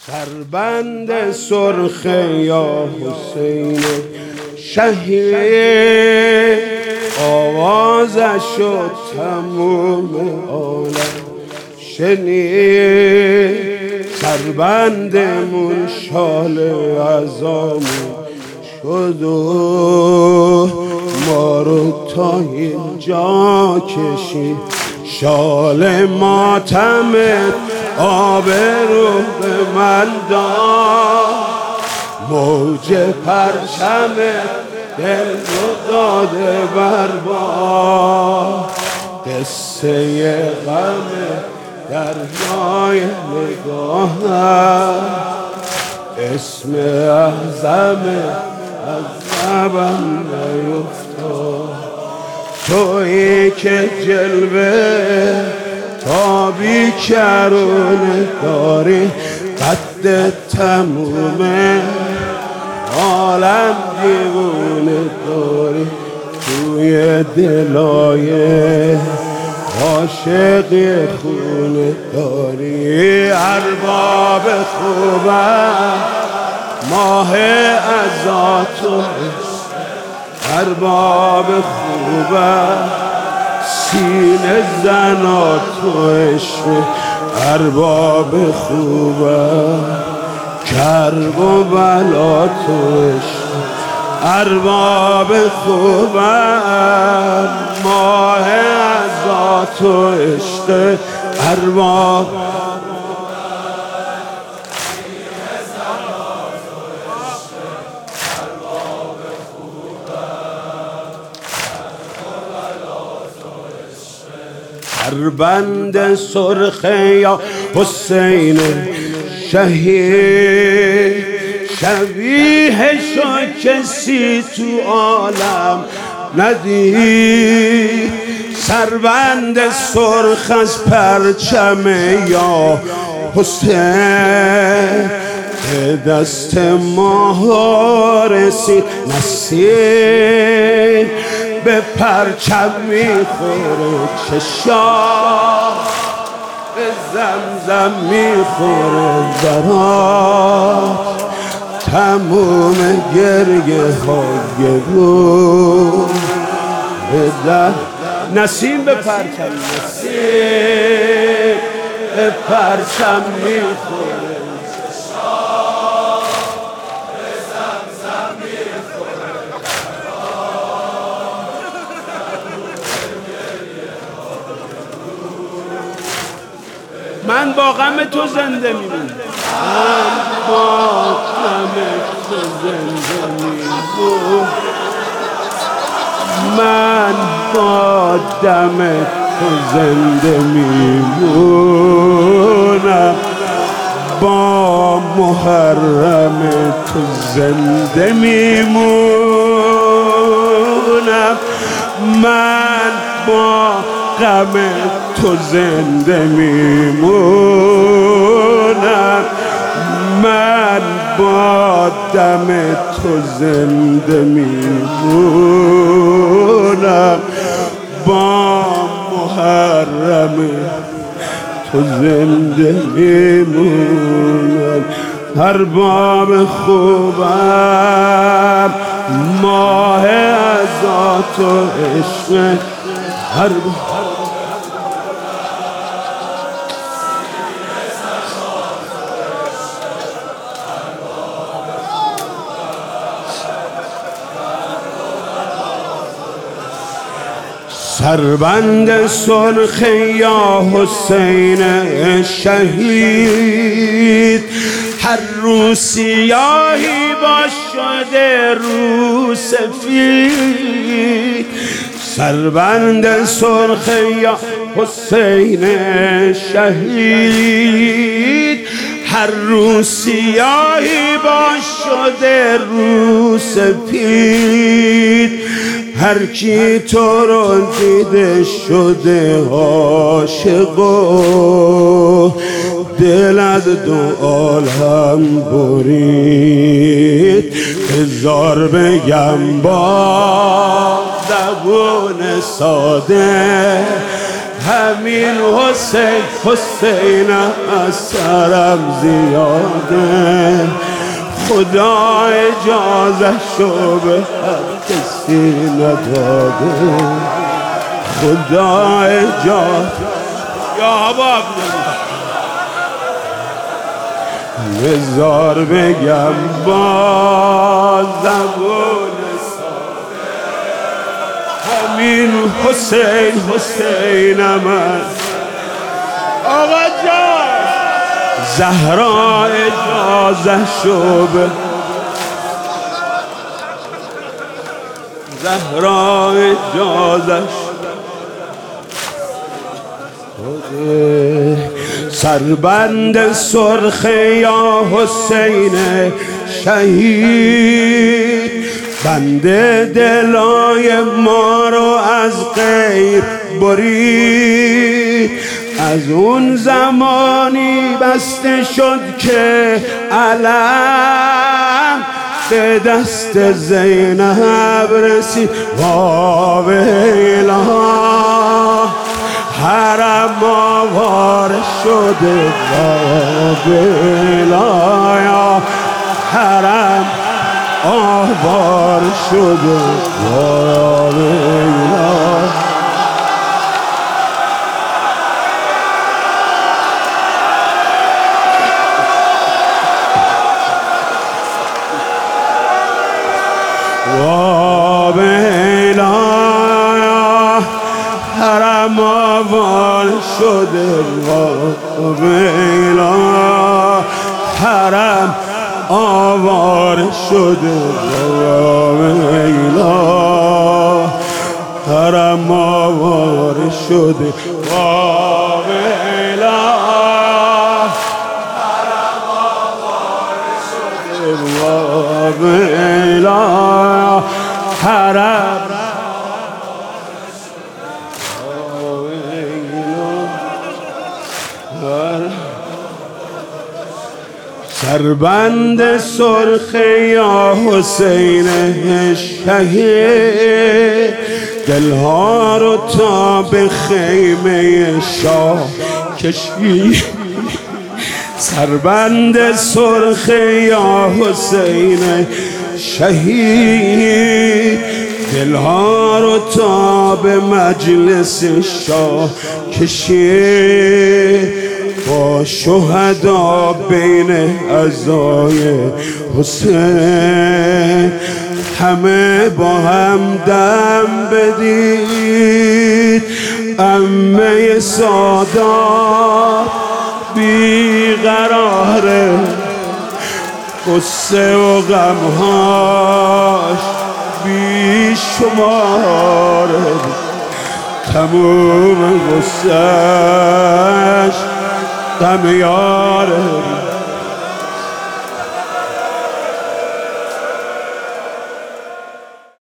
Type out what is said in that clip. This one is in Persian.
سربند سرخ یا حسین شهید، آوازش شد تموم عالم شنید. سربندمون شال عزامون شد و ما رو تا اینجا کشید. شال ماتمت آبرو به من داد، موج پرچمت دل رو داده برباد. قصه غم دریای نگاهم، اسم اعظم از لبم نیفتاد. تویی که جلوه تا بیکرونه داری، قد تمومه عالم دیوونه داری. توی دلای عاشقی خونه داری. ارباب خوبم ماه عزاتو، ارباب خوبم سینه زناتو عشق. ارباب خوبم کرب و بلاتو عشق. ارباب خوبم ماه عزاتو عشق. ارباب سربند سرخ یا حسین شهید، شبیه شو کسی تو عالم ندید. سربند سرخ از پرچم یا حسین، به دست ما رسید نسیم. به پرچم میخوره چشام، به زمزم میخوره برات. تموم گریه های رو بدن نسیم. به پرچم نسیم، به پرچم میخوره من با غم تو زنده میمونم. من با غم تو زنده میمونم. من با دم تو زنده میمونم. با محرم تو زنده میمونم. من با غم تو زنده میمونم. من با دم تو زنده میمونم. با محرم تو زنده میمونم. ارباب خوبم ماه عزات و عشق. سربند سرخ یا حسین شهید، هر رو سیاهی با شده رو سفید. سربند سرخ یا حسین شهید، هر رو سیاهی با شده رو سفید. هر کی تو رو دیده شده عاشق و دل از دو عالم برید. هزار بگم با زبون ساده، همین حسین حسین از سرم زیاده خدا اجازه‌شو به هر کسی نداده خدا اجازه یا باب بذار بگم با زبون همین حسین حسینم است آقا جان زهرا اجازه شو به زهرا اجازه سربند سرخ یا حسین شهید بند دلای ما رو از غیر برید از اون زمانی بسته شد که علم به دست زینب رسید واویلا حرم آوار شده واویلا حرم آوار شده واویلا واویلا حرم آوار شده واویلا حرم آوار شده واویلا حرم آوار شده واویلا حرم آوار شده واویلا حرم سربند سرخ یا حسین شهید دلها رو تا به خیمه شاه کشید سربند سرخ یا حسین شهید دلها رو تا به مجلس شاه کشید با شهدا بین اعضای حسین همه با هم دم بدید عمه سادات بیقراره قصه و غمهاش بی شماره تموم غصهش غم یاره